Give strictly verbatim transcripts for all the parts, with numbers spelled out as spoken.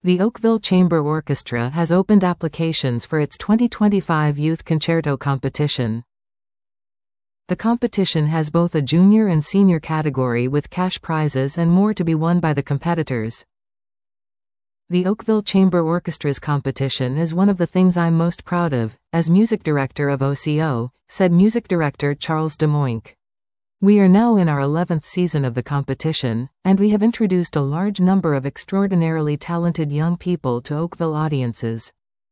The Oakville Chamber Orchestra has opened applications for its twenty twenty-five Youth Concerto Competition. The competition has both a junior and senior category with cash prizes and more to be won by the competitors. The Oakville Chamber Orchestra's competition is one of the things I'm most proud of, as music director of O C O, said music director Charles DeMoink. We are now in our eleventh season of the competition, and we have introduced a large number of extraordinarily talented young people to Oakville audiences.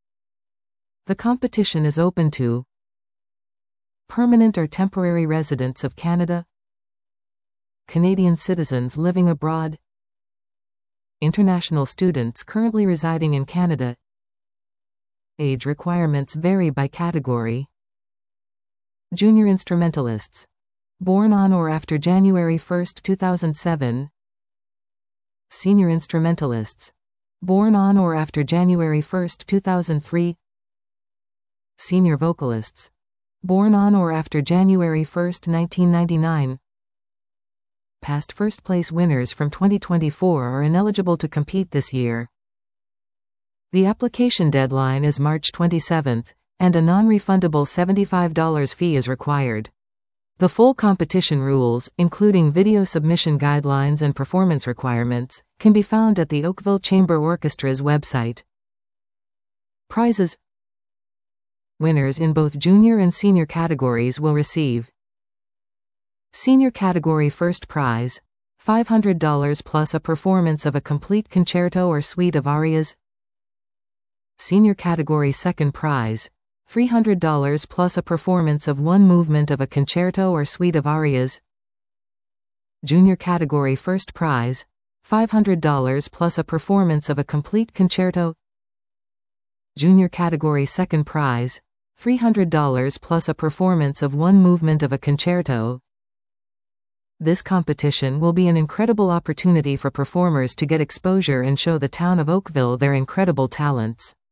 The competition is open to permanent or temporary residents of Canada, Canadian citizens living abroad, international students currently residing in Canada. Age requirements vary by category. Junior instrumentalists born on or after January first, two thousand seven. Senior instrumentalists born on or after January first, two thousand three. Senior vocalists born on or after January first, nineteen ninety-nine. Past first-place winners from twenty twenty-four are ineligible to compete this year. The application deadline is March twenty-seventh, and a non-refundable seventy-five dollars fee is required. The full competition rules, including video submission guidelines and performance requirements, can be found at the Oakville Chamber Orchestra's website. Prizes. Winners in both junior and senior categories will receive: Senior category first prize, five hundred dollars plus a performance of a complete concerto or suite of arias. Senior category second prize, three hundred dollars plus a performance of one movement of a concerto or suite of arias. Junior category first prize, five hundred dollars plus a performance of a complete concerto. Junior category second prize, three hundred dollars plus a performance of one movement of a concerto. This competition will be an incredible opportunity for performers to get exposure and show the town of Oakville their incredible talents.